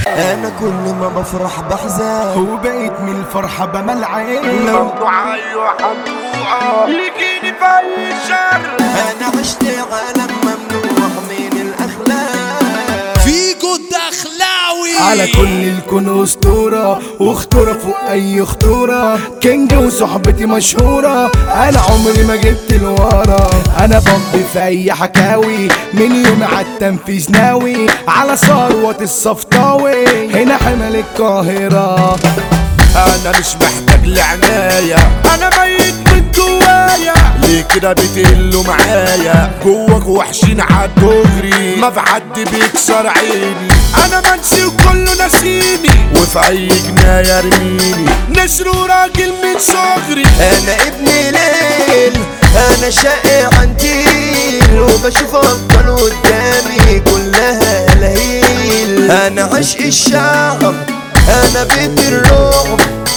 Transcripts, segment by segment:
انا كل ما بفرح بحزن وبقيت من الفرحة بمل عين لو ايوه حموقة يجيني في اي شر. انا عشت عالم ممنوع من الاخلاق. فيجو الدخلاوي على كل الكون اسطورة وخطورة فوق اي خطورة، كينج وصحبتي مشهورة، انا عمري ما جبت لورا. انا بمضي في اي حكاوي من يوم عالتنفيذ ناوي على ثروة الصفطاوي، هنا حمل القاهرة. انا مش محتاج لعناية، انا ميت من جوايا، ليه كده بتقلوا معايا؟ جواك وحشين عالدغري، ما في حد بيكسر عيني، انا منسي وكله ناسيني، وفي اي جناية ارميني، نسر وراجل من صغري. انا ابن ليل، انا شقي عنديل، وبشوف ابطال قدامي كلها لهيل. انا عشق الشعب، انا بيت الرعب،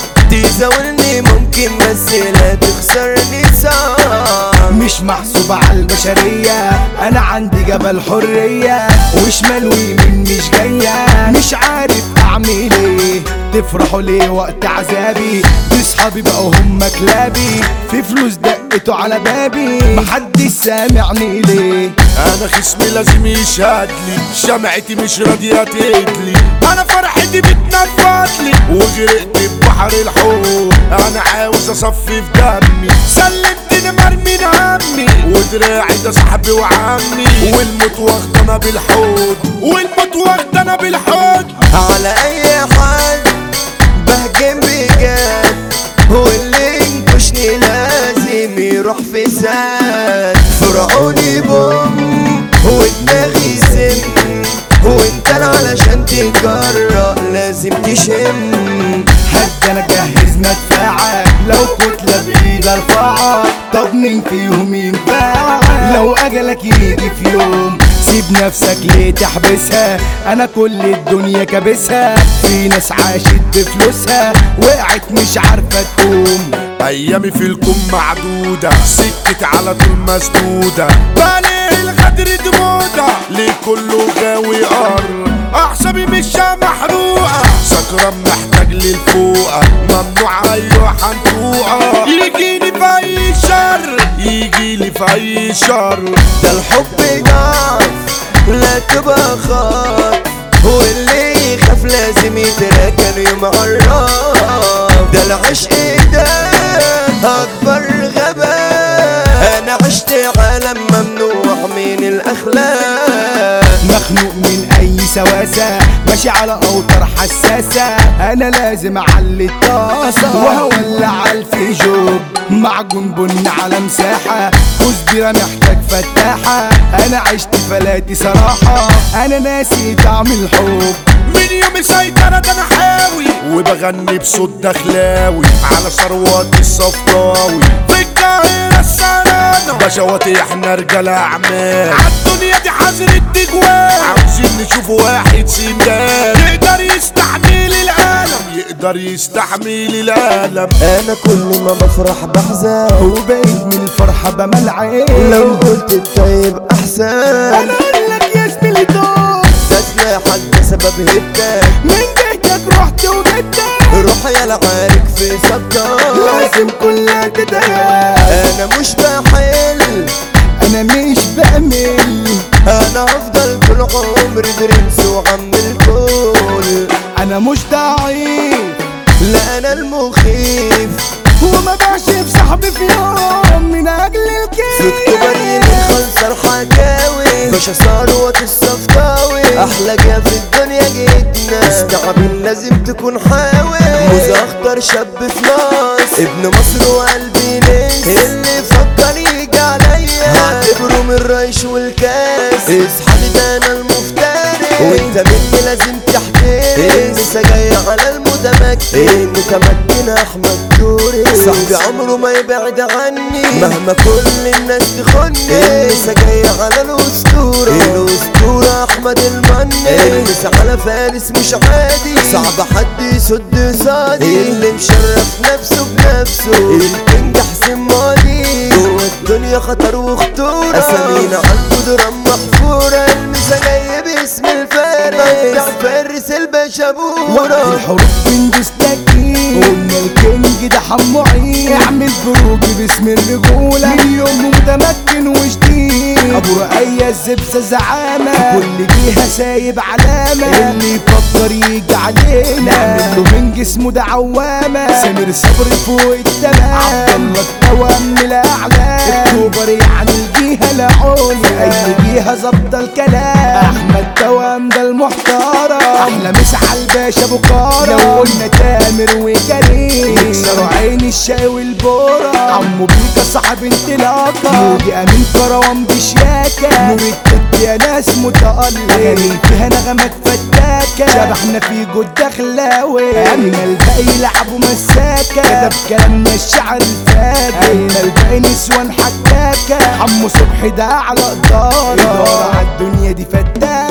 تزاولني ممكن بس لا تخسرني صعب. مش محسوب على البشرية، انا عندي جبل حرية، وشمال ويمين مش جاية، مش عارف اعمل ايه. تفرحوا ليه وقت عذابي؟ دي صحابي بقوا هم كلابي، في فلوس دقتوا على بابي، محدش سامعني ليه. انا خصمي لازم يشهدلي، شمعتي مش راضية تقتلي، انا فرحتي بتنفضلي، وغرقت ببحر الحب. انا عاوز اصفي في دمي، سلمتني مرمي همي، ودراعي ده صاحبي وعمي، والموت واخدنا بالحوض، والموت واخدنا بالحوض. على اي حد بهجم بجد، واللي ينكشني لازم يروح في سد. فرعوني بوم ودماغي سم، وانت علشان تجرأ لازم تشم. حتى انا جهز مدفعة، لو كتلة بايد ارفعها، طب مين فيهم ينفع؟ لو اجلك يجي في يوم سيب نفسك ليه تحبسها؟ انا كل الدنيا كابسها، في ناس عاشت بفلوسها وقعت مش عارفة تقوم. ايامي في الكون معدودة، سكتي على طول مسدودة، بالي الغدر دي موضة، ليه كله غاوي قر، اعصابي مش محروقة، سكران محتاج للفوقة، ممنوع ايوه حنطوقة، يجيني في اي شر، يجيلي في اي شر. ده الحب ضعف لا تبقى خاف، واللي يخاف لازم يتراكن يوم عالراف. ده العشق ده اكبر غباء، انا عشت عالم ممنوع من الاخلاق. مخنوق من اي سواسة، ماشي على اوتار حساسة، انا لازم اعلي الطاسة وهولع على الفيجوب، معجون بن على مساحة، كزبرة محتاج فتاحة، انا عشت فلاتي صراحة، انا ناسي طعم الحب. من يوم سيطرة ده انا حاوي، وبغني بصوت دخلاوي على ثروات الصفطاوي، في القاهرة السنانة بشواتي احنا رجال اعمال، عالدنيا دي حظر التجوال، عاوزين نشوف واحد سندال يقدر يستحمل الألم، يقدر يستحمل الألم. انا كل ما بفرح بحزن، وبقيت من الفرحة بمل عين، لو قلت الطيب احسن. انا اقولك يا زميلي دول تسليحك ده سبب هبتك، من جهتك رحت وجدتك، روح يا العارك في سبتك، لازم كلها تتهاب. انا مش بحل، انا مش بأمل، انا هفضل طول عمري برنس وعم الكل. انا مش ضعيف، لا انا المخيف، وما بعشف صاحبي في يوم من اجل الكيف. في اكتوبر يمين خلص الحكاوي، باشا ثروة الصفطاوي، احلى جا في الدنيا جيتنا، مستعبين لازم تكون حاوي، موز اخضر شاب فلاس، ابن مصر وقلبي ناس، اللي فكر يجي عليا هعتبره من الريش والكاس. اصحى ده انا المفترس، وانت مني لازم تحترس، النسا جاية على المتمكن احمد دوري، صاحبي عمره ما يبعد عني مهما كل الناس تخني، النسا جاية على الاسطورة احمد المني، النسا على فارس مش عادي، صعب حد يسد صادي، اللي مشرف نفسه بنفسه الكينج حسين ماضي، جوه الدنيا خطر وخطورة، اسامينا عالقدرة محفورة، النسا جاية باسم الفارس، فارس الفارس الباشا بورا الحروب بندوس تكين قلنا الكينج ده حمو عين اعمل بروكي باسم الرجولة من يوم متمكن وجديد ابو رقية الزبسة زعامة كل جهة سايب علامة اللي يفكر يجي علينا نعمل له من جسمه ده عوامة سمير صبري فوق التمام عبدالله التوام الاعلى اكتوبر يعني الجهة العليا اي جهة ظبط الكلام احمد توام ده المحترم احلى مسا على الباشا بكارة لو قلنا تامر وكريم يكسروا عين الشاي والبورة عمو بيكا صاحب انطلاقة يودي امين كروان بشياكة نور التد يا ناس متألق اغاني فيها نغمات فتاكة شبحنا في جود دخلاوي اما الباقي لعبوا مساكة كتب كلامنا الشعر الفاجر اما الباقي نسوان حكاكة حمو صبحي ده على إدارة عالدنيا دي فتاكة